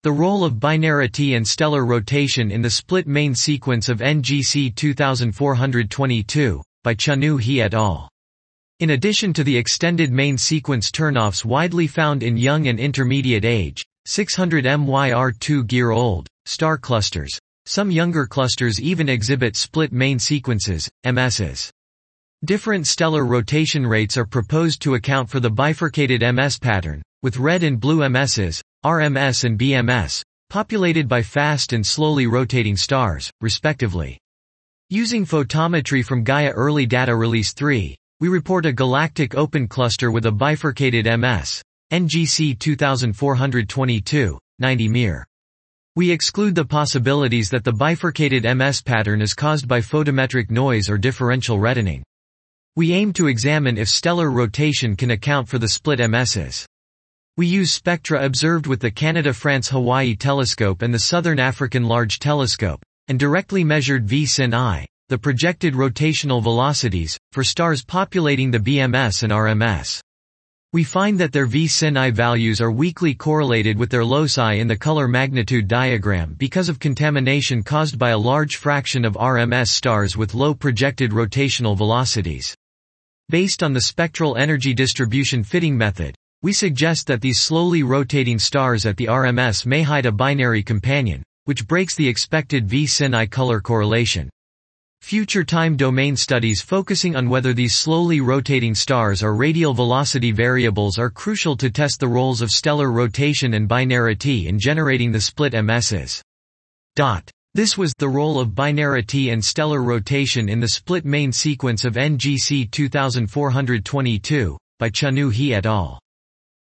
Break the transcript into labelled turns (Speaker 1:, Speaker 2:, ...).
Speaker 1: The role of binarity and stellar rotation in the split main sequence of NGC 2422, by Chanu He et al. In addition to the extended main sequence turnoffs widely found in young and intermediate age, 600 MYR2-year-old, star clusters, some younger clusters even exhibit split main sequences, MSs. Different stellar rotation rates are proposed to account for the bifurcated MS pattern, with red and blue MSs, RMS and BMS, populated by fast and slowly rotating stars, respectively. Using photometry from Gaia Early Data Release 3, we report a galactic open cluster with a bifurcated MS, NGC 2422, 90 Mir. We exclude the possibilities that the bifurcated MS pattern is caused by photometric noise or differential reddening. We aim to examine if stellar rotation can account for the split MSs. We use spectra observed with the Canada-France-Hawaii telescope and the Southern African Large Telescope, and directly measured V sin I, the projected rotational velocities, for stars populating the BMS and RMS. We find that their V sin I values are weakly correlated with their loci in the color magnitude diagram because of contamination caused by a large fraction of RMS stars with low projected rotational velocities. Based on the spectral energy distribution fitting method, we suggest that these slowly rotating stars at the RMS may hide a binary companion, which breaks the expected V sin I color correlation. Future time domain studies focusing on whether these slowly rotating stars are radial velocity variables are crucial to test the roles of stellar rotation and binarity in generating the split MSs. This was the role of binarity and stellar rotation in the split main sequence of NGC 2422, by Chanu He et al.